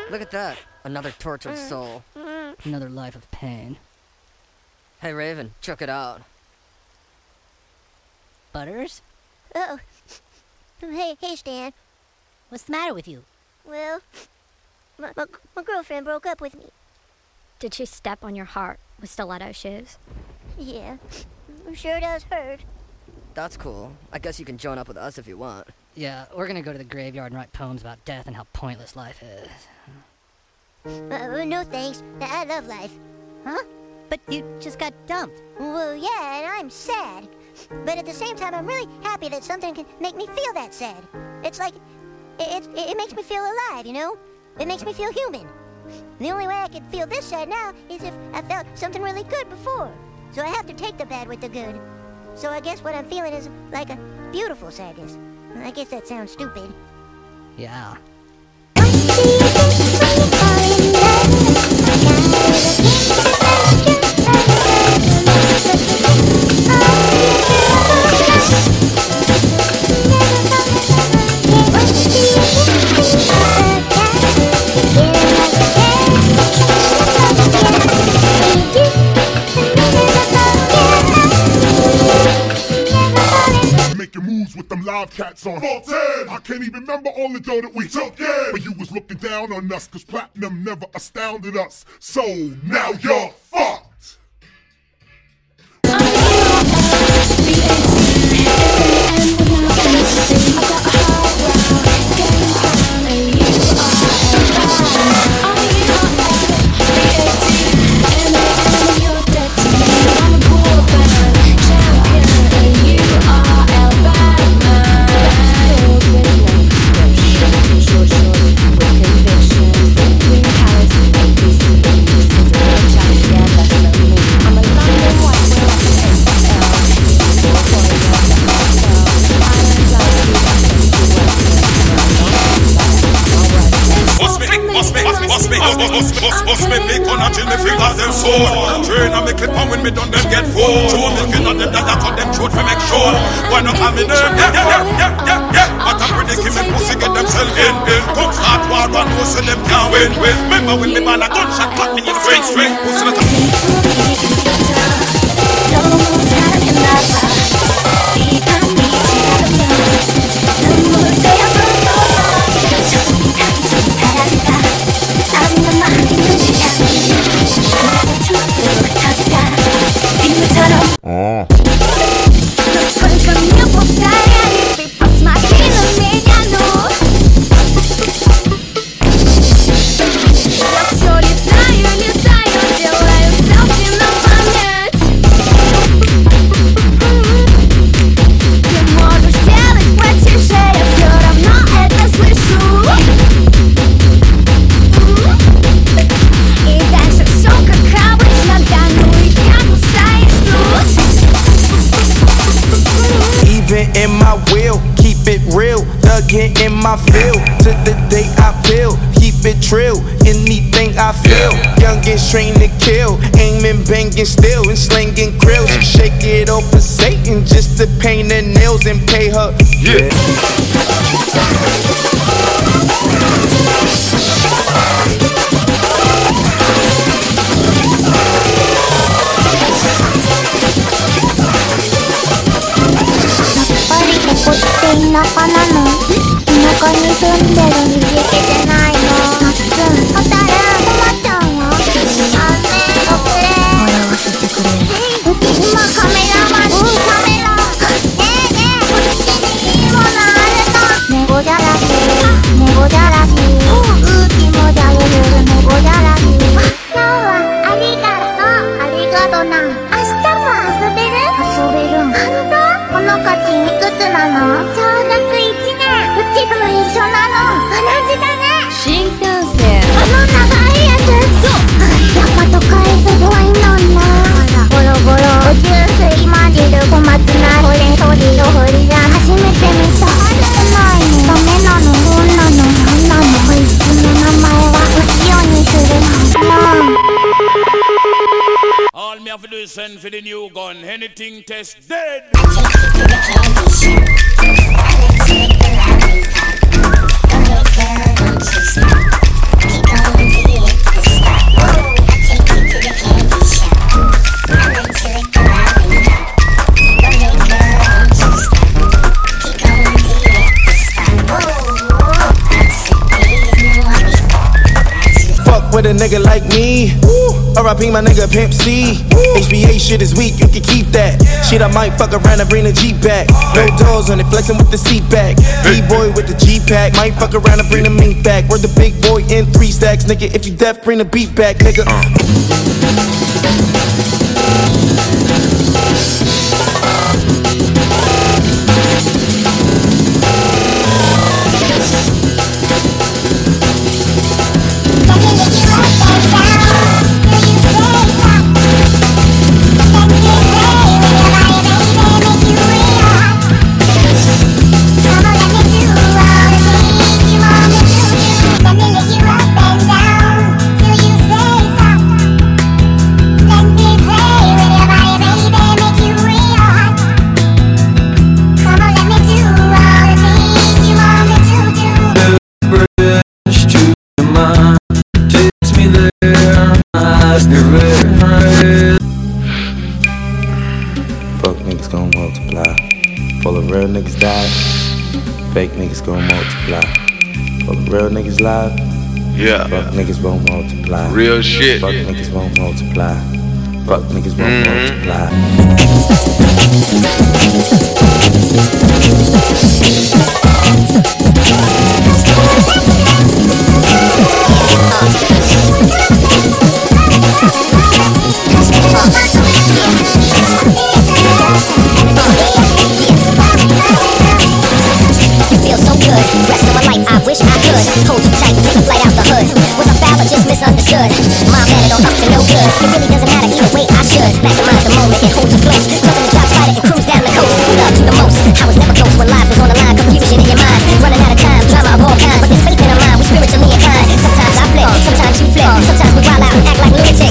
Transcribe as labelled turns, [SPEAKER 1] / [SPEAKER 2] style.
[SPEAKER 1] Look at that. Another tortured soul.
[SPEAKER 2] Another life of pain.
[SPEAKER 1] Hey, Raven, check it out.
[SPEAKER 2] Butters?
[SPEAKER 3] Oh. Hey, Stan.
[SPEAKER 2] What's the matter with you?
[SPEAKER 3] Well, my girlfriend broke up with me.
[SPEAKER 4] Did she step on your heart with stiletto shoes?
[SPEAKER 3] Yeah, sure does hurt.
[SPEAKER 1] That's cool. I guess you can join up with us if you want.
[SPEAKER 2] Yeah, we're gonna go to the graveyard and write poems about death and how pointless life is.
[SPEAKER 3] No thanks. I love life.
[SPEAKER 2] Huh? But you just got dumped.
[SPEAKER 3] Well, yeah, and I'm sad. But at the same time, I'm really happy that something can make me feel that sad. It's like, it makes me feel alive, you know? It makes me feel human. The only way I can feel this sad now is if I felt something really good before. So I have to take the bad with the good. So I guess what I'm feeling is like a beautiful sadness. I guess that sounds stupid.
[SPEAKER 2] Yeah.
[SPEAKER 5] Making moves with them live cats on 410. I can't even remember all the dough that we took, yeah. But you was looking down on us, cause platinum never astounded us. So now you're fucked.
[SPEAKER 6] Bust me big gun until me fingers them sore. Train and me clip on when me done them get full. Show me kin on them that I cut them throat for make sure. Why not have me nerve? Yeah. But I'm predicting me pussy get themselves in. Come start war and no say them can't win. Remember when me man a gunshot clap me in the face. Pussy let
[SPEAKER 7] Насколько мне повторяли, ты посмотри на меня, ну. Я все летаю, делаю селфи на память. Ты можешь делать потише, я все равно это слышу. И дальше все как обычно, да ну и я кусаюсь тут.
[SPEAKER 8] Even in my will, keep it real. Thuggin' in my field, to the day I feel. Keep it trill, anything I feel. Youngins trained to kill, aiming, banging still, and slinging grills. Shake it off for Satan just to paint her nails and pay her. Yeah.
[SPEAKER 7] こって田舎なの田舎に住んでるに行けてないのなっつんホタルトマちゃんは雨遅れ笑わせてくれ今カメラマンカメラねえねえこっちにいいものあるの猫じゃらし猫じゃらし気もじゃれる猫じゃらし今日はありがとな明日も遊べるこの価値いくつなの小学1年うちと一緒なの同じだね新幹線長いやつそうやっぱ都会すごいのなゴロゴロおジュース混じる小松菜これトリオホリラ初めて見たないのダメなのどんなのなんなのこいつの名前は後ろにするの
[SPEAKER 6] all me have to do is send for the new gun. Anything test dead.
[SPEAKER 7] Keep
[SPEAKER 8] fuck with a nigga like me. R.I.P. my nigga Pimp C. HBA shit is weak, you can keep that. Shit, I might fuck around and bring the Jeep back. No doors on it, flexing with the seat back. B-boy with the G-pack, might fuck around and bring the mink back. We're the big boy in 3 stacks, nigga. If you deaf, bring the beat back, nigga.
[SPEAKER 9] Fuck niggas gon' multiply. For the real niggas die. Fake niggas gon' multiply. For the real niggas live.
[SPEAKER 10] Yeah.
[SPEAKER 9] Fuck niggas won't multiply.
[SPEAKER 10] Real shit.
[SPEAKER 9] Fuck niggas won't multiply. Fuck niggas won't multiply.
[SPEAKER 3] Feel so good, rest of my life I wish I could hold you tight, take a flight out the hood. Was I foul or just misunderstood? Mom had it all up to no good. It really doesn't matter either way, I should maximize the moment and hold you close. Jumping the drop spider and cruise down the coast. Who loved you the most? I was never close when life was on the line. Confusion in your mind, running out of time, drama of all kinds. But there's faith in our mind, we're spiritually inclined. Sometimes I flip, sometimes you flip. Sometimes we wild out and act like lunatics.